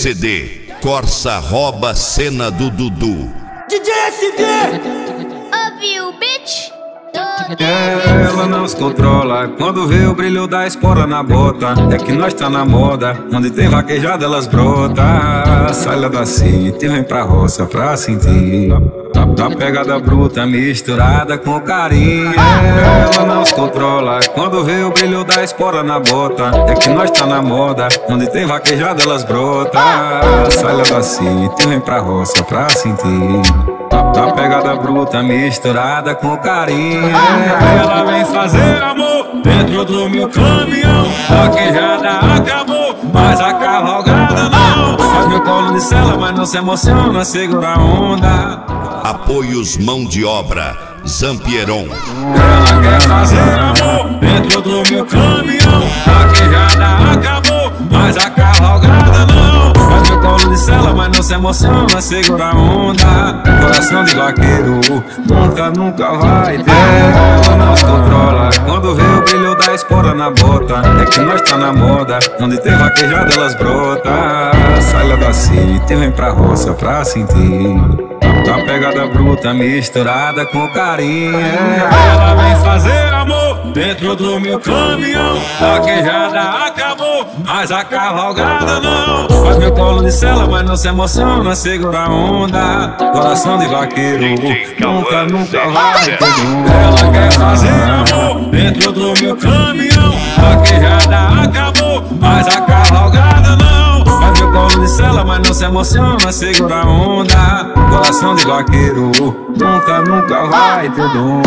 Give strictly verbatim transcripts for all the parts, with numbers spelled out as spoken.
C D, Corsa rouba a cena do Dudu. D J S D! Ouviu, bitch? Ela não se controla quando vê o brilho da espora na bota. É que nós tá na moda, onde tem vaquejada elas brota. Sai lá da city, vem pra roça pra sentir da pegada bruta misturada com carinho. Ela não se controla quando vê o brilho da espora na bota. É que nós tá na moda, onde tem vaquejada elas brota. Sai lá da city, vem pra roça pra sentir da pegada bruta misturada com carinho. Ela vem fazer amor dentro do meu caminhão. Vaquejada acabou, mas a cavalgada não. Faz meu colo de cela, mas não se emociona, segura a onda. Apoios mão de obra, Zampieron. Ela quer fazer amor dentro do meu caminhão. Vaquejada acabou, mas a cavalgada não. Faz meu colo de cela, mas não se emociona, segura a onda. Coração de vaqueiro, nunca, nunca vai ter. Ela não se controla quando vê o brilho da espora na bota. É que nós tá na moda, onde tem vaquejada elas brota. Sai lá da city, vem pra roça pra sentir da pegada bruta misturada com carinho. Ela vem fazer amor dentro do meu caminhão. Vaquejada acabou, mas a cavalgada não. Faz meu colo de cela, mas não se emociona, segura a onda. Coração de vaqueiro, nunca, nunca vai ter dúvida. Ela quer fazer amor dentro do meu caminhão. Vaquejada acabou, mas a cavalgada não. Faz meu colo de cela, mas não se emociona, segura a onda. Coração de vaqueiro, nunca, nunca vai ter dúvida.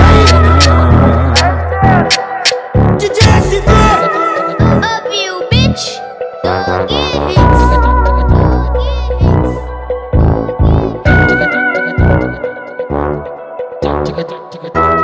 D J S D! Ouviu, bitch? Don't give it.